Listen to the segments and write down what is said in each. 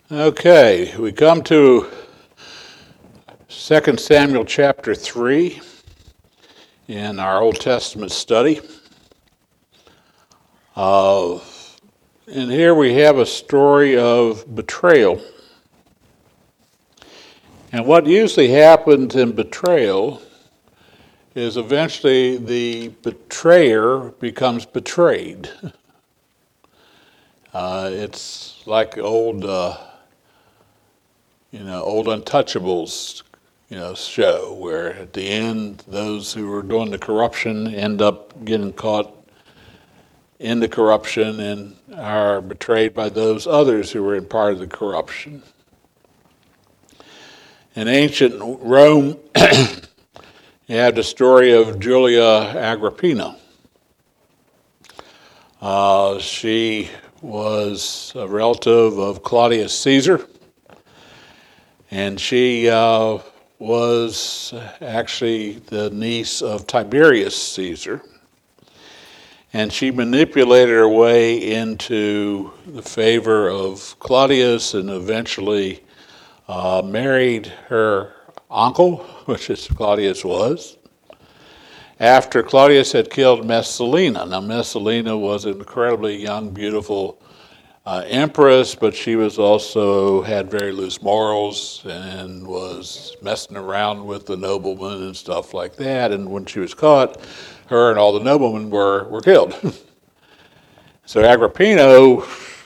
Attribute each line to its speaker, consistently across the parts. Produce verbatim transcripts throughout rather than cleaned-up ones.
Speaker 1: Okay, we come to Second Samuel chapter three in our Old Testament study. Uh, and here we have a story of betrayal. And what usually happens in betrayal is eventually the betrayer becomes betrayed. Uh, it's like old... Uh, you know, old Untouchables, you know, show where at the end those who were doing the corruption end up getting caught in the corruption and are betrayed by those others who were in part of the corruption. In ancient Rome, you have the story of Julia Agrippina. Uh, she was a relative of Claudius Caesar. And she uh, was actually the niece of Tiberius Caesar. And she manipulated her way into the favor of Claudius and eventually uh, married her uncle, which is Claudius was, after Claudius had killed Messalina. Now, Messalina was an incredibly young, beautiful Uh, empress, but she was also had very loose morals and was messing around with the noblemen and stuff like that. And when she was caught, her and all the noblemen were, were killed. So Agrippina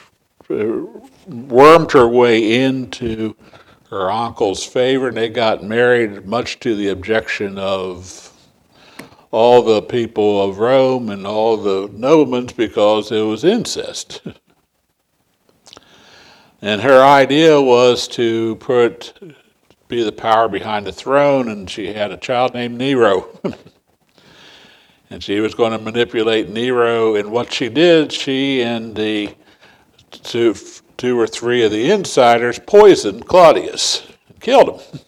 Speaker 1: wormed her way into her uncle's favor, and they got married, much to the objection of all the people of Rome and all the noblemen, because it was incest. And her idea was to put, be the power behind the throne, and she had a child named Nero. And she was going to manipulate Nero, and what she did, she and the two, two or three of the insiders poisoned Claudius and killed him.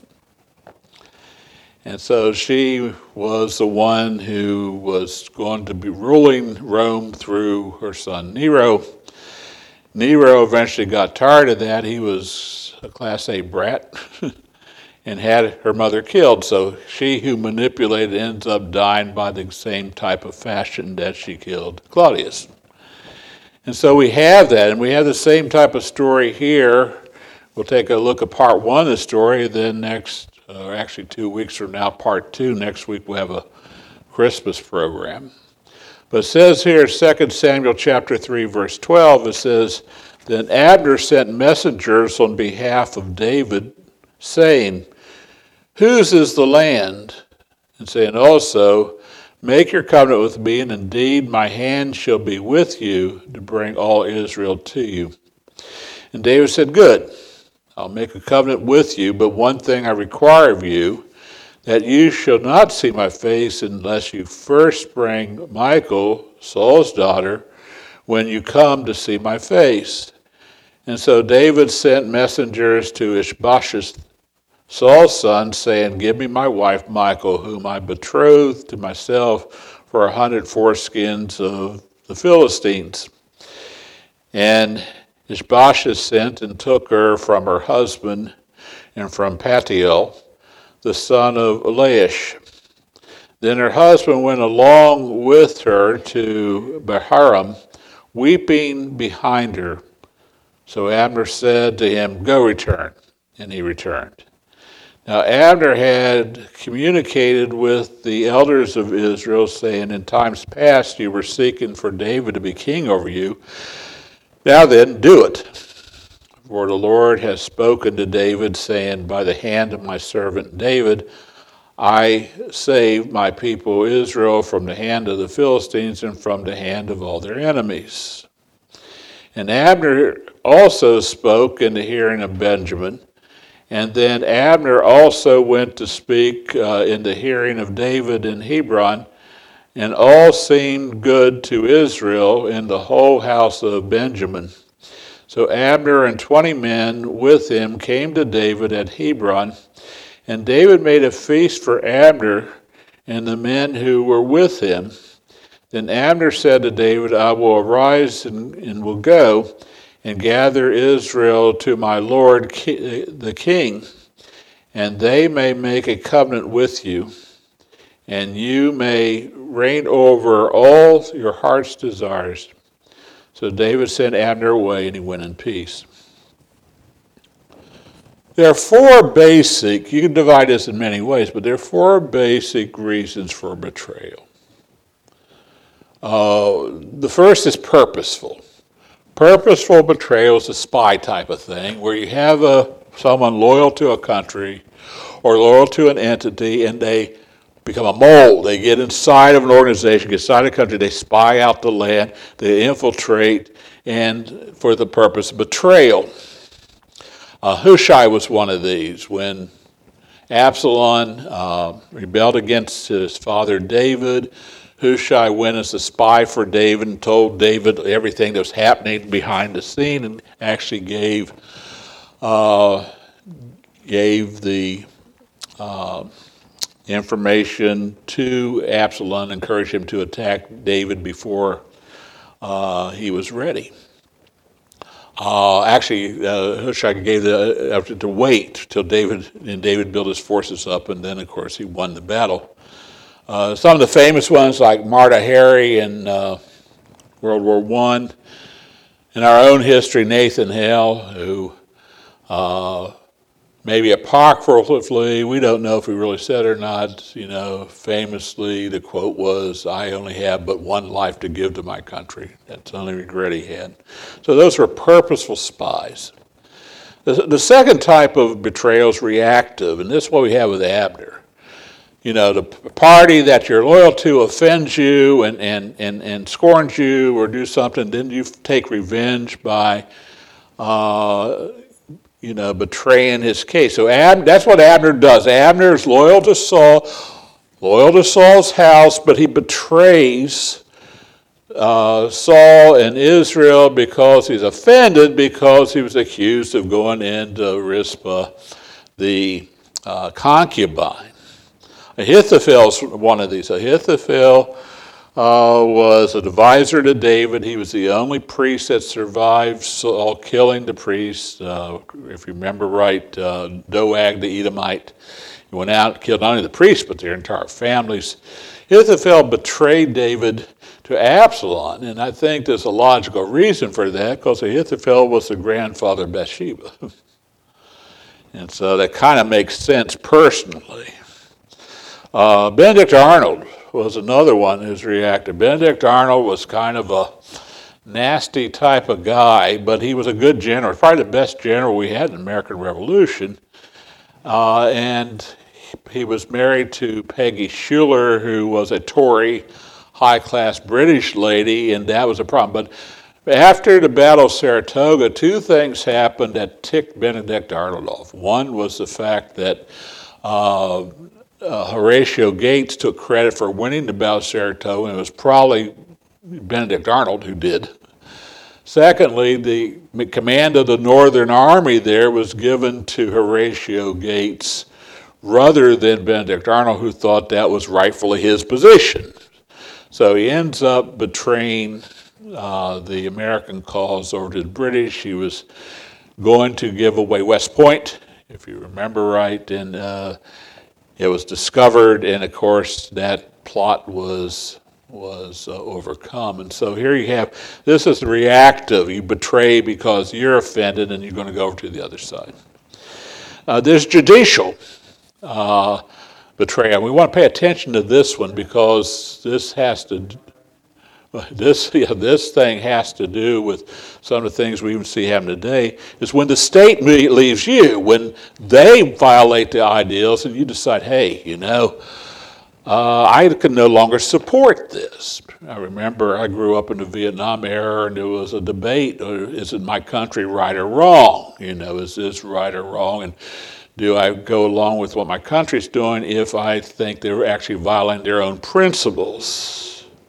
Speaker 1: And so she was the one who was going to be ruling Rome through her son Nero. Nero eventually got tired of that. He was a Class A brat and had her mother killed. So she who manipulated ends up dying by the same type of fashion that she killed Claudius. And so we have that, and we have the same type of story here. We'll take a look at part one of the story, then next, or uh, actually two weeks from now, part two. Next week we'll have a Christmas program. But it says here, Second Samuel chapter three, verse twelve, it says, Then Abner sent messengers on behalf of David, saying, Whose is the land? And saying also, Make your covenant with me, and indeed my hand shall be with you to bring all Israel to you. And David said, Good, I'll make a covenant with you, but one thing I require of you, that you shall not see my face unless you first bring Michal, Saul's daughter, when you come to see my face. And so David sent messengers to Ishbosheth, Saul's son, saying, Give me my wife Michal, whom I betrothed to myself for a hundred foreskins of the Philistines. And Ishbosheth sent and took her from her husband and from Patiel, the son of Laish. Then her husband went along with her to Bahurim, weeping behind her. So Abner said to him, Go return. And he returned. Now Abner had communicated with the elders of Israel, saying, In times past you were seeking for David to be king over you. Now then, do it. For the Lord has spoken to David, saying, By the hand of my servant David, I save my people Israel from the hand of the Philistines and from the hand of all their enemies. And Abner also spoke in the hearing of Benjamin. And then Abner also went to speak uh, in the hearing of David in Hebron. And all seemed good to Israel in the whole house of Benjamin. So Abner and twenty men with him came to David at Hebron, and David made a feast for Abner and the men who were with him. Then Abner said to David, I will arise and, and will go, and gather Israel to my lord the king, and they may make a covenant with you, and you may reign over all your heart's desires. So David sent Abner away, and he went in peace. There are four basic, you can divide this in many ways, but there are four basic reasons for betrayal. Uh, the first is purposeful. Purposeful betrayal is a spy type of thing, where you have a, someone loyal to a country or loyal to an entity, and they become a mole. They get inside of an organization, get inside a country, they spy out the land, they infiltrate, and for the purpose of betrayal. Uh, Hushai was one of these. When Absalom uh, rebelled against his father David, Hushai went as a spy for David and told David everything that was happening behind the scene, and actually gave uh, gave the uh, information to Absalom, encouraged him to attack David before uh, he was ready. Uh, actually, uh, Hushai gave the uh, to wait till David and David built his forces up, and then, of course, he won the battle. Uh, some of the famous ones, like Martha Harry in uh, World War One. In our own history, Nathan Hale, who uh, maybe apocryphally, we don't know if he really said it or not, you know, famously the quote was, "I only have but one life to give to my country." That's the only regret he had. So those were purposeful spies. The, the second type of betrayal is reactive, and this is what we have with Abner. You know, the party that you're loyal to offends you and, and, and, and scorns you or do something, then you take revenge by, uh, you know, betraying his case. So Ab, that's what Abner does. Abner is loyal to Saul, loyal to Saul's house, but he betrays uh, Saul and Israel because he's offended because he was accused of going into Rizpah, the uh, concubine. Ahithophel's one of these. Ahithophel uh, was an advisor to David. He was the only priest that survived Saul killing the priest. Uh, if you remember right, uh, Doeg the Edomite, he went out and killed not only the priest but their entire families. Ahithophel betrayed David to Absalom, and I think there's a logical reason for that, because Ahithophel was the grandfather of Bathsheba. And so that kind of makes sense personally. Uh, Benedict Arnold was another one who's reacted. Benedict Arnold was kind of a nasty type of guy, but he was a good general, probably the best general we had in the American Revolution. Uh, and he was married to Peggy Schuler, who was a Tory, high-class British lady, and that was a problem. But after the Battle of Saratoga, two things happened that ticked Benedict Arnold off. One was the fact that uh, Uh, Horatio Gates took credit for winning the Battle of Saratoga, and it was probably Benedict Arnold who did. Secondly, the command of the Northern Army there was given to Horatio Gates rather than Benedict Arnold, who thought that was rightfully his position. So he ends up betraying uh, the American cause over to the British. He was going to give away West Point, if you remember right, and uh, it was discovered, and of course that plot was was uh, overcome. And so here you have, this is reactive. You betray because you're offended, and you're going to go over to the other side. Uh, there's judicial uh, betrayal. We want to pay attention to this one because this has to. This yeah, this thing has to do with some of the things we even see happen today, is when the state leaves you, when they violate the ideals and you decide, hey, you know, uh, I can no longer support this. I remember I grew up in the Vietnam era, and there was a debate, is it my country right or wrong? You know, is this right or wrong? And do I go along with what my country's doing if I think they're actually violating their own principles?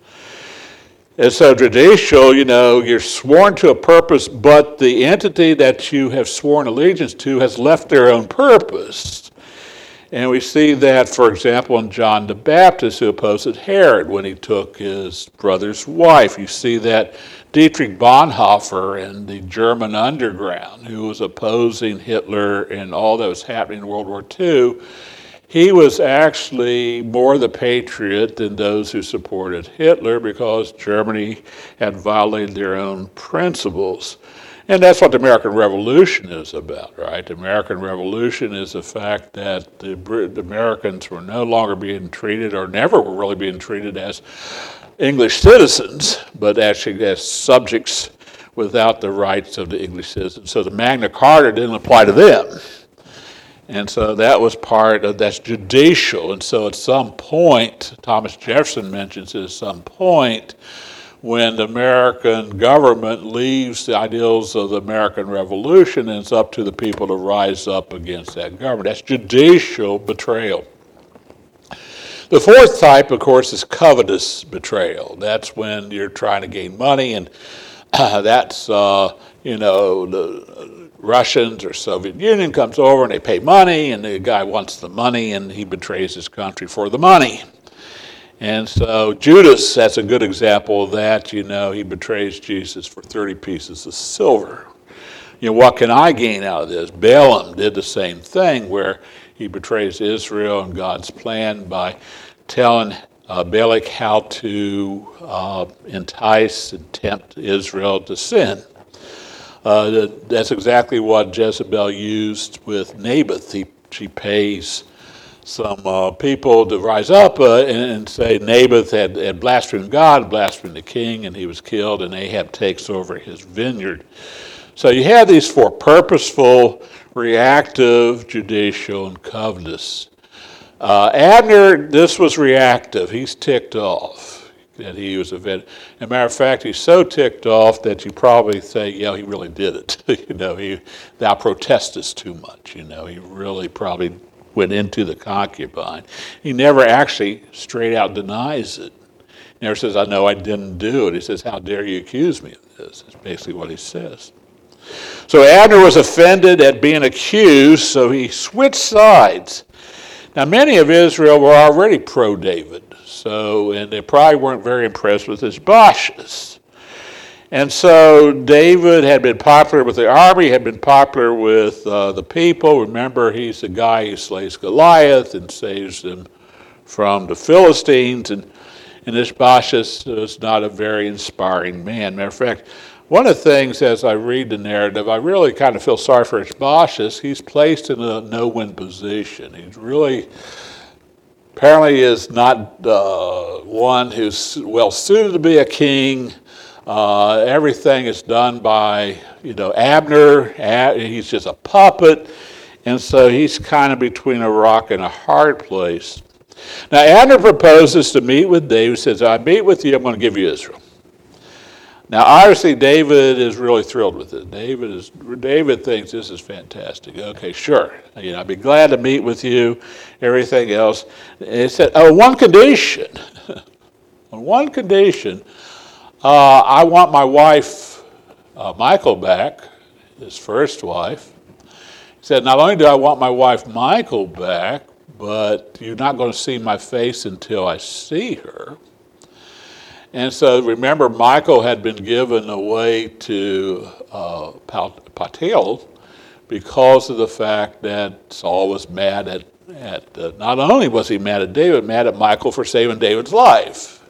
Speaker 1: And so judicial, you know, you're sworn to a purpose, but the entity that you have sworn allegiance to has left their own purpose. And we see that, for example, in John the Baptist, who opposed Herod when he took his brother's wife. You see that Dietrich Bonhoeffer and the German underground, who was opposing Hitler and all that was happening in World War Two, he was actually more the patriot than those who supported Hitler because Germany had violated their own principles. And that's what the American Revolution is about, right? The American Revolution is the fact that the, Brit- the Americans were no longer being treated, or never were really being treated, as English citizens, but actually as subjects without the rights of the English citizens. So the Magna Carta didn't apply to them. And so that was part of, that's judicial. And so at some point, Thomas Jefferson mentions at some point, when the American government leaves the ideals of the American Revolution, and it's up to the people to rise up against that government. That's judicial betrayal. The fourth type, of course, is covetous betrayal. That's when you're trying to gain money, and uh, that's, uh, you know, the Russians or Soviet Union comes over and they pay money, and the guy wants the money, and he betrays his country for the money. And so Judas, that's a good example of that. You know, he betrays Jesus for thirty pieces of silver. You know, what can I gain out of this? Balaam did the same thing, where he betrays Israel and God's plan by telling uh, Balak how to uh, entice and tempt Israel to sin. Uh, that's exactly what Jezebel used with Naboth. He, she pays some uh, people to rise up uh, and, and say Naboth had, had blasphemed God, blasphemed the king, and he was killed, and Ahab takes over his vineyard. So you have these four: purposeful, reactive, judicial, and covetous. Uh, Abner, this was reactive. He's ticked off that he was a vet. As a matter of fact, he's so ticked off that you probably say, yeah, he really did it. you know, he, thou protestest too much. You know, he really probably went into the concubine. He never actually straight out denies it. He never says, I know I didn't do it. He says, how dare you accuse me of this? That's basically what he says. So Abner was offended at being accused, so he switched sides. Now, many of Israel were already pro-David, so, and they probably weren't very impressed with his Ishbosheth. And so David had been popular with the army, had been popular with uh, the people. Remember, he's the guy who slays Goliath and saves them from the Philistines. And, and Ishbosheth was not a very inspiring man. Matter of fact, one of the things, as I read the narrative, I really kind of feel sorry for Ishbosheth. He's placed in a no-win position. He's really, apparently is not uh, one who's well-suited to be a king. Uh, everything is done by, you know, Abner. Ab- he's just a puppet. And so he's kind of between a rock and a hard place. Now, Abner proposes to meet with David. He says, I meet with you, I'm going to give you Israel. Now, obviously, David is really thrilled with it. David is David thinks this is fantastic. Okay, sure. You know, I'd be glad to meet with you. Everything else. And he said, oh, one condition. On one condition, uh, I want my wife, uh, Michal, back, his first wife. He said, not only do I want my wife, Michal, back, but you're not going to see my face until I see her. And so remember, Michal had been given away to uh, Paltiel because of the fact that Saul was mad at, at uh, not only was he mad at David, mad at Michal for saving David's life.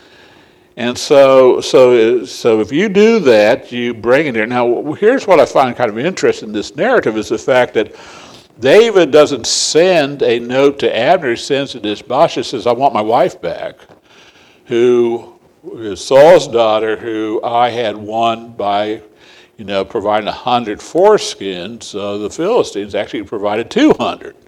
Speaker 1: And so, so, so if you do that, you bring it there. Now, here's what I find kind of interesting in this narrative is the fact that David doesn't send a note to Abner. He sends it to Ishbosheth, says, I want my wife back, who is Saul's daughter, who I had won by, you know, providing a hundred foreskins. Uh, the Philistines actually provided two hundred.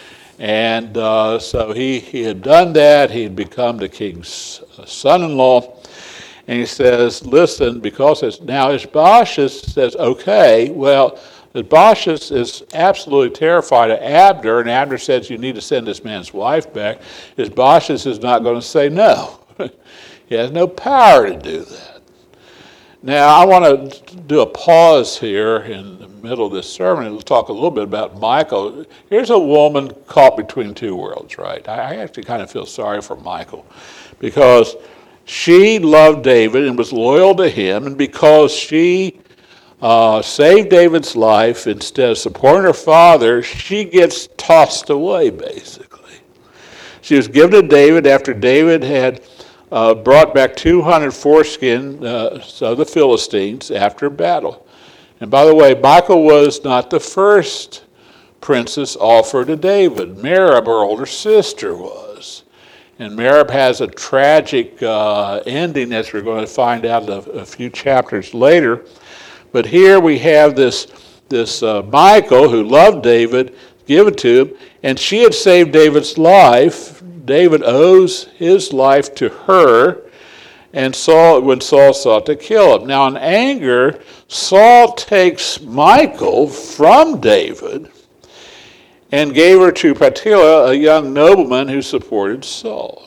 Speaker 1: And uh, so he, he had done that. He had become the king's son-in-law. And he says, listen, because it's, now Ishbosheth says, okay, well, Ishbosheth is absolutely terrified of Abner, and Abner says, you need to send this man's wife back. Ishbosheth is not going to say no. He has no power to do that. Now, I want to do a pause here in the middle of this sermon and we'll talk a little bit about Michal. Here's a woman caught between two worlds, right? I actually kind of feel sorry for Michal because She loved David and was loyal to him, and because she uh, saved David's life instead of supporting her father, she gets tossed away, basically. She was given to David after David had uh, brought back two hundred foreskin uh, of the Philistines after battle. And by the way, Michal was not the first princess offered to David. Merab, her older sister, was. And Merab has a tragic uh, ending, as we're going to find out a, a few chapters later. But here we have this, this uh, Michal, who loved David, given to him, and she had saved David's life. David owes his life to her, and Saul, when Saul sought to kill him. Now in anger, Saul takes Michal from David and gave her to Paltiel, a young nobleman who supported Saul.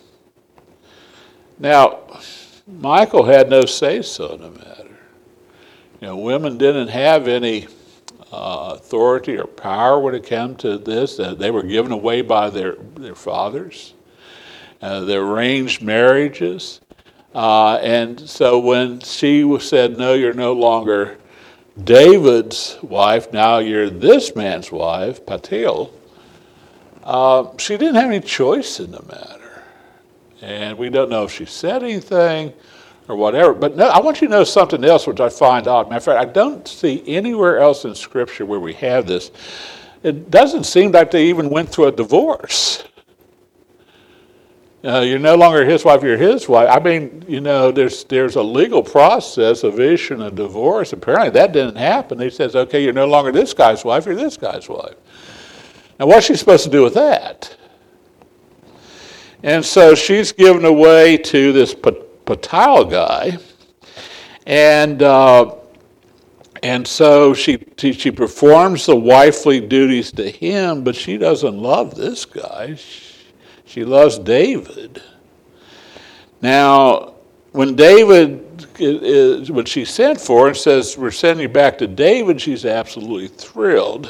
Speaker 1: Now, Michal had no say-so in the matter. You know, women didn't have any uh, authority or power when it came to this. Uh, they were given away by their, their fathers, uh, their arranged marriages. Uh, and so when she said, no, you're no longer David's wife, now you're this man's wife, Paltiel, uh, she didn't have any choice in the matter. And we don't know if she said anything or whatever. But no, I want you to know something else which I find odd. Matter of fact, I don't see anywhere else in Scripture where we have this. It doesn't seem like they even went through a divorce. Uh, you're no longer his wife, you're his wife. I mean, you know, there's there's a legal process of issuing a divorce. Apparently that didn't happen. He says, okay, you're no longer this guy's wife, you're this guy's wife. Now what's she supposed to do with that? And so she's given away to this Paltiel guy, and uh, and so she, she she performs the wifely duties to him, but she doesn't love this guy. She, She loves David. Now, when David, is, when she's sent for and says, we're sending you back to David, she's absolutely thrilled.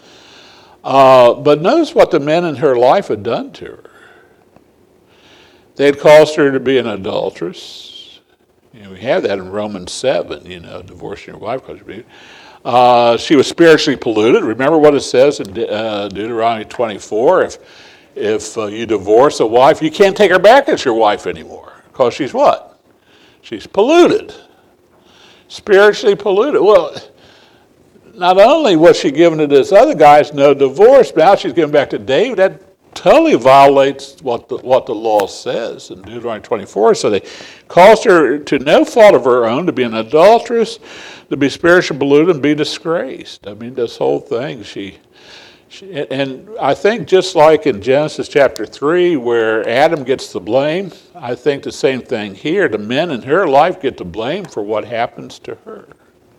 Speaker 1: Uh, but notice what the men in her life had done to her. They had caused her to be an adulteress. You know, we have that in Romans seven, you know, divorcing your wife because you're uh, she was spiritually polluted. Remember what it says in uh, Deuteronomy twenty-four, if If uh, you divorce a wife, you can't take her back as your wife anymore because she's what? She's polluted, spiritually polluted. Well, not only was she given to this other guy's no divorce, but now she's given back to David. That totally violates what the, what the law says in Deuteronomy twenty-four. So they caused her to no fault of her own to be an adulteress, to be spiritually polluted, and be disgraced. I mean, this whole thing, she... And I think just like in Genesis chapter three, where Adam gets the blame, I think the same thing here. The men in her life get the blame for what happens to her.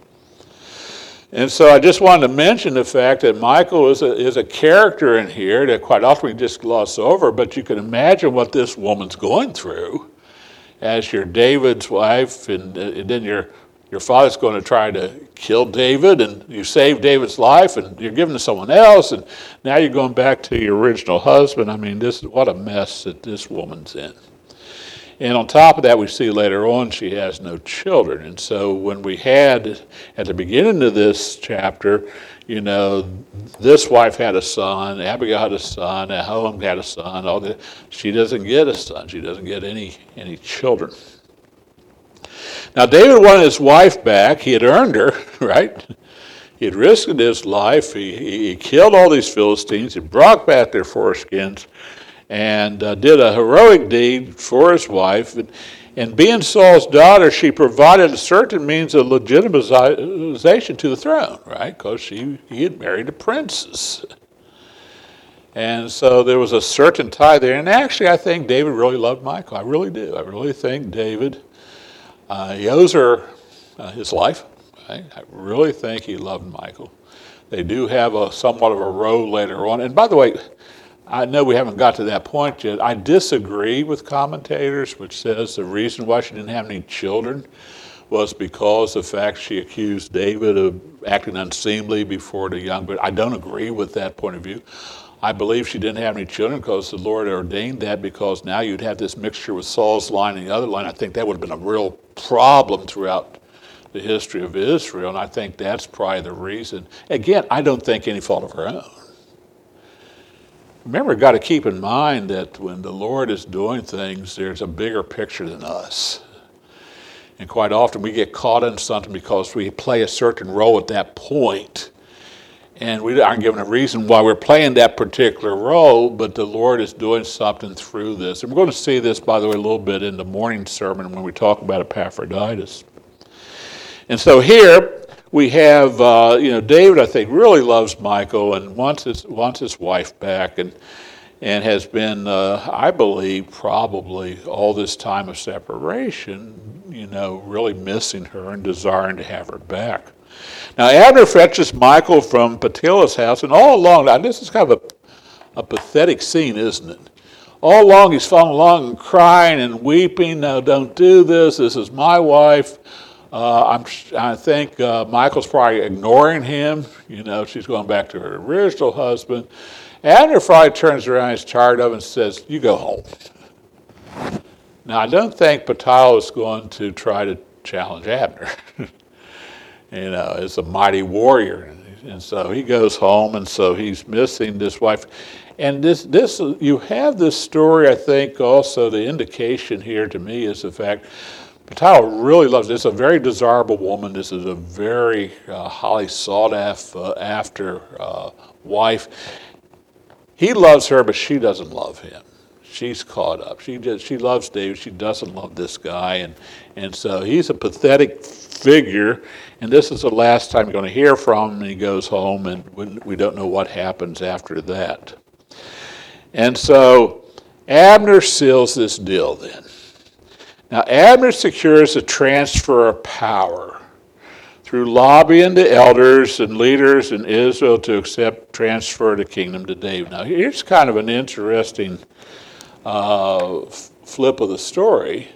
Speaker 1: And so I just wanted to mention the fact that Michal is a, is a character in here that quite often we just gloss over, but you can imagine what this woman's going through as you're David's wife, and, and then you're Your father's going to try to kill David, and you saved David's life, and you're giving to someone else, and now you're going back to your original husband. I mean, this what a mess that this woman's in. And on top of that, we see later on she has no children. And so when we had, at the beginning of this chapter, you know, this wife had a son, Abigail had a son, Ahinoam had a son, all that. She doesn't get a son. She doesn't get any any children. Now, David wanted his wife back. He had earned her, right? He had risked his life. He, he killed all these Philistines. He brought back their foreskins and uh, did a heroic deed for his wife. And, and being Saul's daughter, she provided a certain means of legitimization to the throne, right? Because she he had married a princess. And so there was a certain tie there. And actually, I think David really loved Michal. I really do. I really think David... Uh, he owes her uh, his life. Right? I really think he loved Michal. They do have a somewhat of a row later on. And by the way, I know we haven't got to that point yet. I disagree with commentators, which says the reason why she didn't have any children was because of the fact she accused David of acting unseemly before the young, but I don't agree with that point of view. I believe she didn't have any children because the Lord ordained that, because now you'd have this mixture with Saul's line and the other line. I think that would have been a real problem throughout the history of Israel, and I think that's probably the reason. Again, I don't think any fault of her own. Remember, we've got to keep in mind that when the Lord is doing things, there's a bigger picture than us. And quite often we get caught in something because we play a certain role at that point. And we aren't given a reason why we're playing that particular role, but the Lord is doing something through this. And we're going to see this, by the way, a little bit in the morning sermon when we talk about Epaphroditus. And so here we have, uh, you know, David, I think, really loves Michal and wants his, wants his wife back, and and has been, uh, I believe, probably all this time of separation, you know, really missing her and desiring to have her back. Now, Abner fetches Michal from Patila's house, and all along, now this is kind of a, a pathetic scene, isn't it? All along, he's following along and crying and weeping. No, don't do this. This is my wife. Uh, I'm, I think uh, Michal's probably ignoring him. You know, she's going back to her original husband. Abner probably turns around, he's tired of it, and says, you go home. Now, I don't think Patila is going to try to challenge Abner. You know, as a mighty warrior. And so he goes home, and so he's missing this wife. And this, this, you have this story, I think, also the indication here to me is the fact Patila really loves, this is a very desirable woman. This is a very uh, highly sought after uh, wife. He loves her, but she doesn't love him. She's caught up. She just, she loves David. She doesn't love this guy. And, and so he's a pathetic figure. And this is the last time you're going to hear from him. And he goes home, and we don't know what happens after that. And so Abner seals this deal then. Now, Abner secures a transfer of power through lobbying the elders and leaders in Israel to accept transfer the kingdom to David. Now, here's kind of an interesting uh, flip of the story.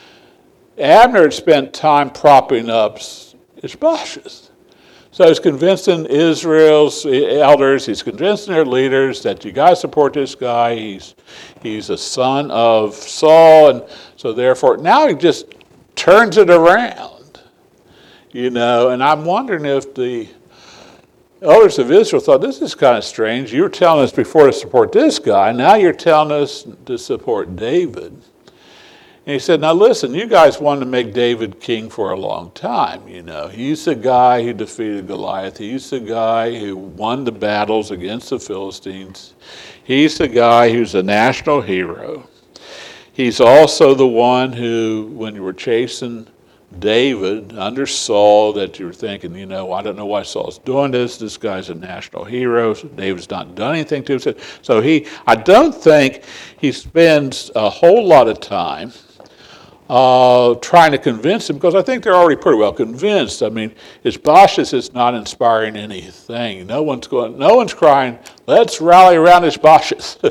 Speaker 1: Abner had spent time propping up Ishbosheth. So he's convincing Israel's elders, he's convincing their leaders that you guys support this guy. He's he's a son of Saul, and so therefore now he just turns it around, you know. And I'm wondering if the elders of Israel thought, this is kind of strange. You were telling us before to support this guy. Now you're telling us to support David. And he said, now listen, you guys wanted to make David king for a long time, you know. He's the guy who defeated Goliath. He's the guy who won the battles against the Philistines. He's the guy who's a national hero. He's also the one who, when you were chasing David under Saul, that you were thinking, you know, I don't know why Saul's doing this. This guy's a national hero. David's not done anything to him. So he, I don't think he spends a whole lot of time Uh, trying to convince them, because I think they're already pretty well convinced. I mean, Ishbosheth is not inspiring anything. No one's going. No one's crying, let's rally around Ishbosheth.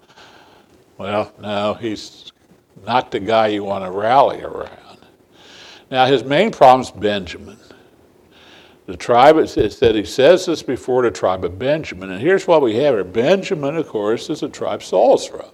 Speaker 1: Well, no, he's not the guy you want to rally around. Now, his main problem is Benjamin. The tribe, it said, he says this before, the tribe of Benjamin. And here's what we have here. Benjamin, of course, is the tribe Saul's from.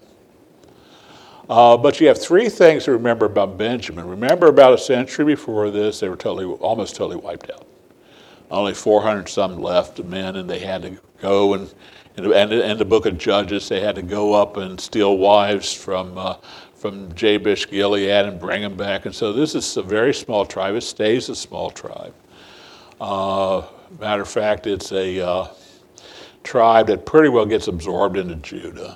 Speaker 1: Uh, but you have three things to remember about Benjamin. Remember, about a century before this, they were totally, almost totally wiped out. Only four hundred some left of men, and they had to go and, and in the book of Judges, they had to go up and steal wives from uh, from Jabesh Gilead and bring them back. And so this is a very small tribe. It stays a small tribe. Uh, matter of fact, it's a uh, tribe that pretty well gets absorbed into Judah.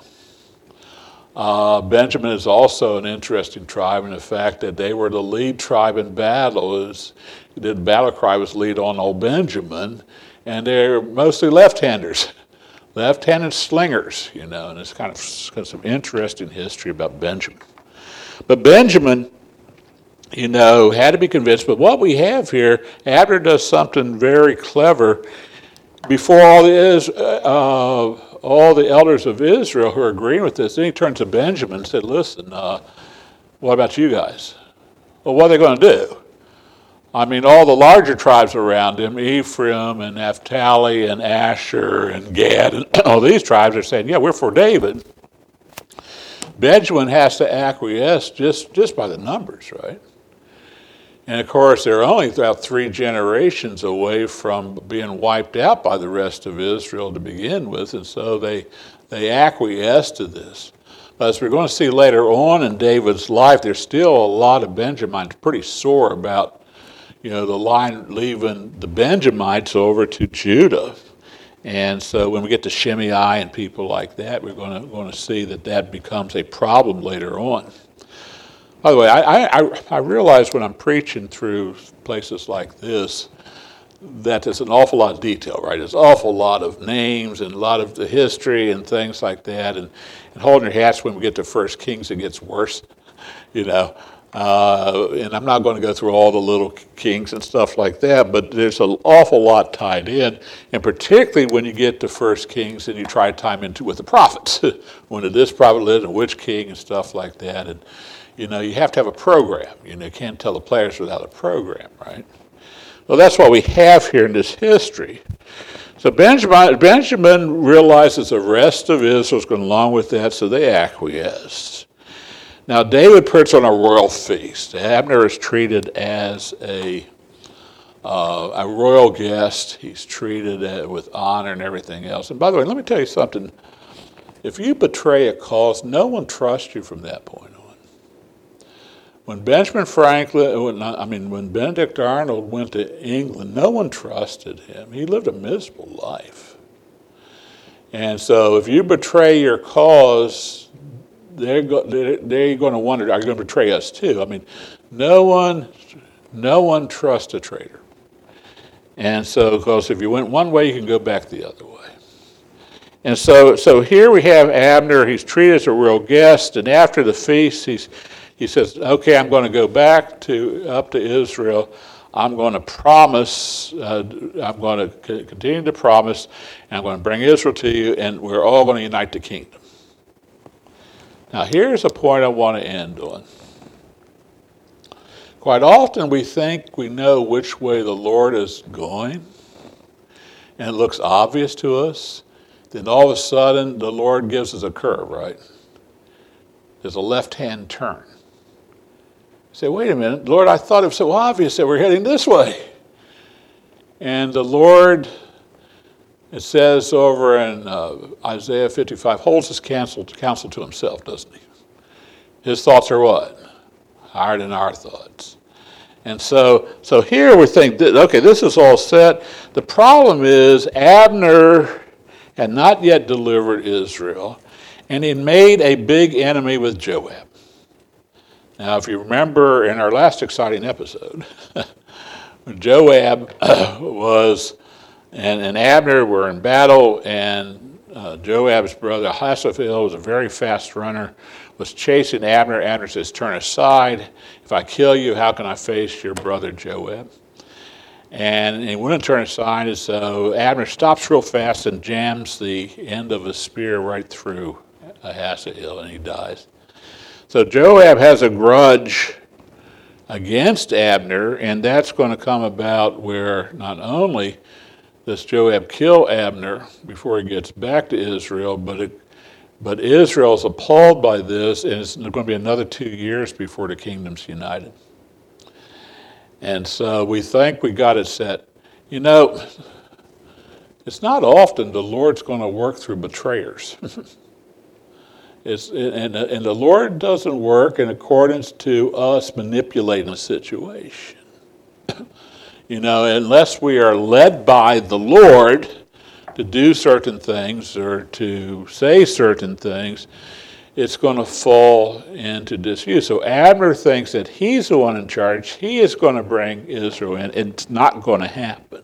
Speaker 1: Uh, Benjamin is also an interesting tribe in the fact that they were the lead tribe in battle. Is the battle cry was lead on old Benjamin, and they're mostly left-handers, left-handed slingers, you know, and it's kind of, kind of some interesting history about Benjamin. But Benjamin, you know, had to be convinced. But what we have here, Abner does something very clever. Before all the uh, all the elders of Israel who are agreeing with this, then he turned to Benjamin and said, listen, uh, what about you guys? Well, what are they going to do? I mean, all the larger tribes around him, Ephraim and Naphtali and Asher and Gad, and all these tribes are saying, yeah, we're for David. Benjamin has to acquiesce just, just by the numbers, right? And of course, they're only about three generations away from being wiped out by the rest of Israel to begin with, and so they, they acquiesce to this. But as we're going to see later on in David's life, there's still a lot of Benjamites pretty sore about, you know, the line leaving the Benjamites over to Judah. And so when we get to Shimei and people like that, we're going to, going to see that that becomes a problem later on. By the way, I, I, I realize when I'm preaching through places like this that there's an awful lot of detail, right? There's an awful lot of names and a lot of the history and things like that. And, and holding your hats when we get to First Kings, it gets worse, you know. Uh, and I'm not going to go through all the little kings and stuff like that, but there's an awful lot tied in, and particularly when you get to First Kings and you try to time into with the prophets, when did this prophet live and which king and stuff like that. And you know, you have to have a program. You know, you can't tell the players without a program, right? Well, that's what we have here in this history. So Benjamin, Benjamin realizes the rest of Israel is going along with that, so they acquiesce. Now, David puts on a royal feast. Abner is treated as a uh, a royal guest. He's treated uh, with honor and everything else. And by the way, let me tell you something. If you betray a cause, no one trusts you from that point on. When Benjamin Franklin, when, I mean, when Benedict Arnold went to England, no one trusted him. He lived a miserable life. And so if you betray your cause, they're, go, they're, they're going to wonder, are you going to betray us too? I mean, no one, no one trusts a traitor. And so, because if you went one way, you can go back the other way. And so, so here we have Abner. He's treated as a royal guest, and after the feast, he's He says, okay, I'm going to go back to up to Israel. I'm going to promise, uh, I'm going to c- continue to promise, and I'm going to bring Israel to you, and we're all going to unite the kingdom. Now, here's a point I want to end on. Quite often we think we know which way the Lord is going, and it looks obvious to us. Then all of a sudden, the Lord gives us a curve, right? There's a left-hand turn. Say, wait a minute, Lord, I thought it was so obvious that we're heading this way. And the Lord, it says over in uh, Isaiah fifty-five, holds his counsel, counsel to himself, doesn't he? His thoughts are what? Higher than our thoughts. And so, so here we're thinking, okay, this is all set. The problem is Abner had not yet delivered Israel, and he made a big enemy with Joab. Now, if you remember in our last exciting episode, Joab was, and, and Abner were in battle, and uh, Joab's brother Ahithophel was a very fast runner, was chasing Abner. Abner says, turn aside. If I kill you, how can I face your brother Joab? And he wouldn't turn aside, and so Abner stops real fast and jams the end of a spear right through Ahithophel, and he dies. So Joab has a grudge against Abner, and that's going to come about where not only does Joab kill Abner before he gets back to Israel, but it, but Israel's appalled by this, and it's going to be another two years before the kingdom's united. And so we think we got it set. You know, it's not often the Lord's going to work through betrayers. It's, and, and the Lord doesn't work in accordance to us manipulating a situation. You know, unless we are led by the Lord to do certain things or to say certain things, it's going to fall into disuse. So Abner thinks that he's the one in charge. He is going to bring Israel in. It's not going to happen.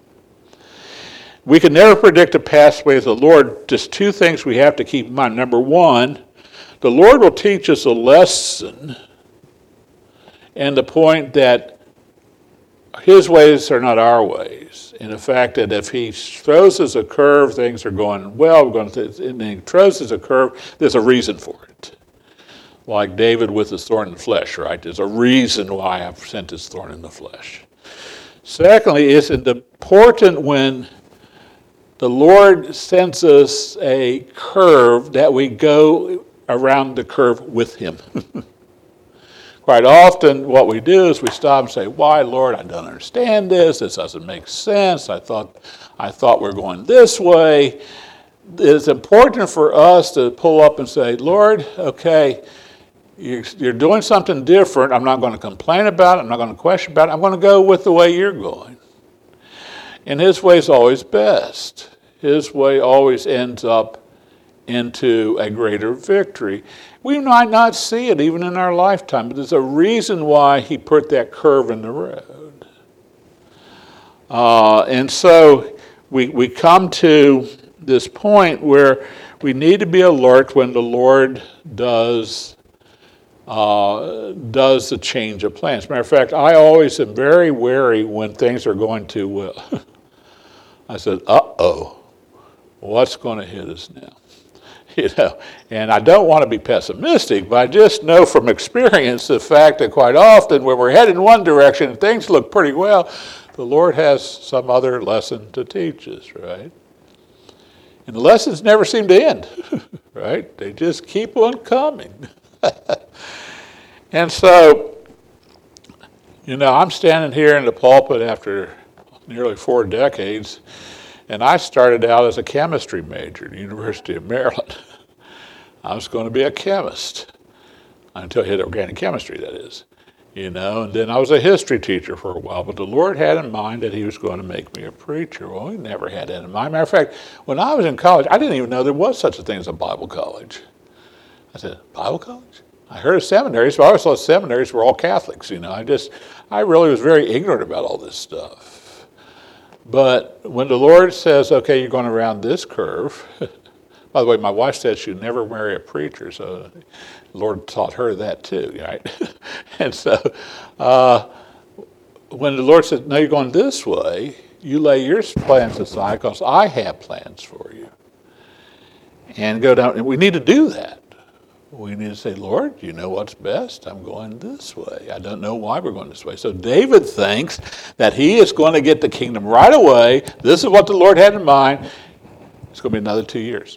Speaker 1: We can never predict the pathway of the Lord. Just two things we have to keep in mind. Number one, the Lord will teach us a lesson, and the point that his ways are not our ways. And the fact that if he throws us a curve, things are going well. We're going to, and he throws us a curve, there's a reason for it. Like David with his thorn in the flesh, right? There's a reason why I've sent his thorn in the flesh. Secondly, it's important when the Lord sends us a curve that we go around the curve with him. Quite often what we do is we stop and say, why, Lord, I don't understand this. This doesn't make sense. I thought, I thought we're going this way. It's important for us to pull up and say, Lord, okay, you're, you're doing something different. I'm not going to complain about it. I'm not going to question about it. I'm going to go with the way you're going. And his way is always best. His way always ends up into a greater victory. We might not see it even in our lifetime, but there's a reason why he put that curve in the road. Uh, and so we, we come to this point where we need to be alert when the Lord does uh, does the change of plans. As a matter of fact, I always am very wary when things are going too well. I said, uh-oh, what's going to hit us now? You know, and I don't want to be pessimistic, but I just know from experience the fact that quite often when we're heading one direction and things look pretty well, the Lord has some other lesson to teach us, right? And the lessons never seem to end, right? They just keep on coming. And so, you know, I'm standing here in the pulpit after nearly four decades, and I started out as a chemistry major at the University of Maryland. I was going to be a chemist until I hit organic chemistry, that is. You know, and then I was a history teacher for a while, but the Lord had in mind that he was going to make me a preacher. Well, he never had that in mind. Matter of fact, when I was in college, I didn't even know there was such a thing as a Bible college. I said, Bible college? I heard of seminaries, but I always thought seminaries were all Catholics, you know. I just, I really was very ignorant about all this stuff. But when the Lord says, okay, you're going around this curve, by the way, my wife said she'd never marry a preacher, so the Lord taught her that too, right? And so uh, when the Lord says, no, you're going this way, you lay your plans aside because I have plans for you. And go down, and we need to do that. We need to say, Lord, you know what's best? I'm going this way. I don't know why we're going this way. So David thinks that he is going to get the kingdom right away. This is what the Lord had in mind. It's going to be another two years.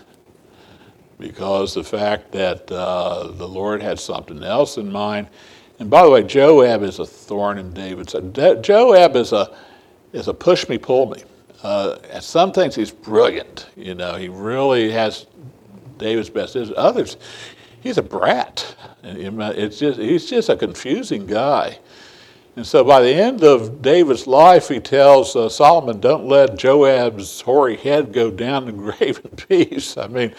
Speaker 1: Because the fact that uh, the Lord had something else in mind. And by the way, Joab is a thorn in David's side. Joab is a, is a push me, pull me. Uh, at some things he's brilliant. You know, he really has David's best. There's others, he's a brat. It's just he's just a confusing guy. And so by the end of David's life, he tells uh, Solomon, don't let Joab's hoary head go down the grave in peace. I mean,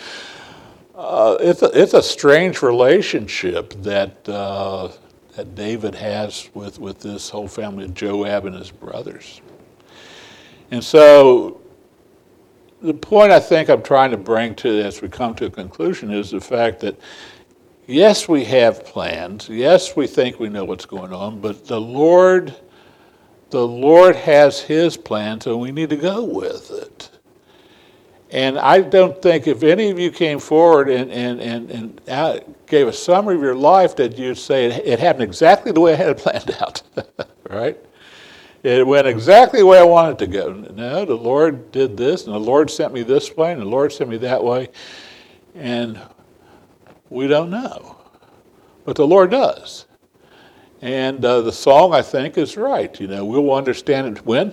Speaker 1: uh, it's, a, it's a strange relationship that uh, that David has with, with this whole family of Joab and his brothers. And so the point I think I'm trying to bring to as we come to a conclusion is the fact that, yes, we have plans. Yes, we think we know what's going on, but the Lord, the Lord has his plan, so we need to go with it. And I don't think if any of you came forward and, and, and, and gave a summary of your life that you'd say it, it happened exactly the way I had it planned out, right? It went exactly the way I wanted it to go. No, the Lord did this, and the Lord sent me this way, and the Lord sent me that way. And we don't know. But the Lord does. And uh, the song, I think, is right. You know, we'll understand it when?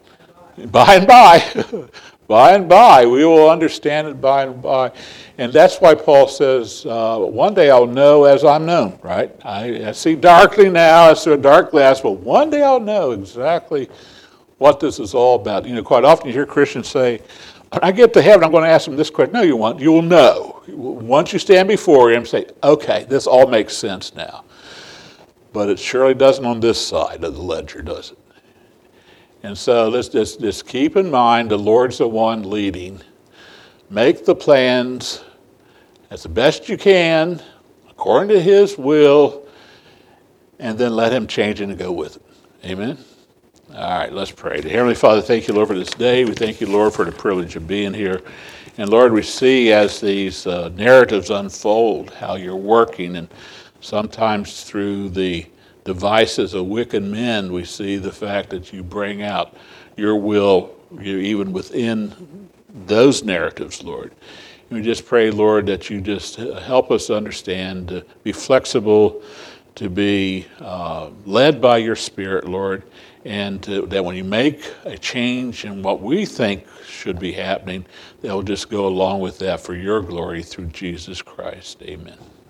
Speaker 1: By and by. By and by. We will understand it by and by. And that's why Paul says, uh, one day I'll know as I'm known, right? I, I see darkly now, as through a dark glass, but one day I'll know exactly what this is all about. You know, quite often you hear Christians say, when I get to heaven, I'm going to ask them this question. No, you won't. You will know. Once you stand before him, say, okay, this all makes sense now. But it surely doesn't on this side of the ledger, does it? And so let's just, just keep in mind the Lord's the one leading. Make the plans as the best you can, according to his will, and then let him change it and go with it. Amen? All right, let's pray. Heavenly Father, thank you, Lord, for this day. We thank you, Lord, for the privilege of being here. And Lord, we see as these uh, narratives unfold how you're working, and sometimes through the devices of wicked men, we see the fact that you bring out your will, you even within those narratives, Lord. And we just pray, Lord, that you just help us understand, to be flexible, to be uh, led by your Spirit, Lord, and to, that when you make a change in what we think should be happening, they'll just go along with that for your glory through Jesus Christ. Amen.